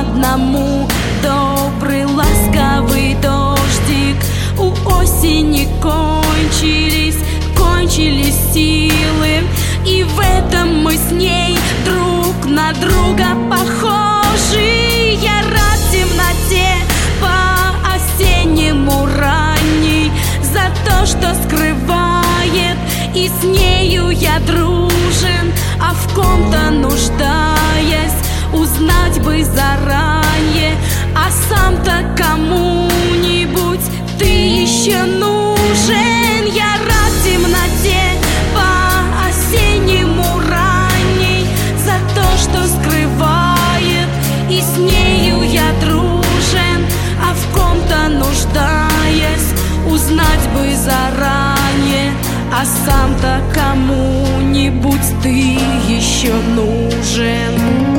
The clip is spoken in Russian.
одному. Добрый ласковый дождик, у осени кончились силы, и в этом мы с ней друг на друга похожи. Я рад темноте по-осеннему ранней за то, что скрывает, и с нею я дружен, а в ком-то нуждаясь, узнать бы заранее, а сам-то кому-нибудь ты еще нужен. Я рад темноте по-осеннему ранней за то, что скрывает, и с нею я дружен, а в ком-то нуждаясь, узнать бы заранее, а сам-то кому-нибудь ты еще нужен.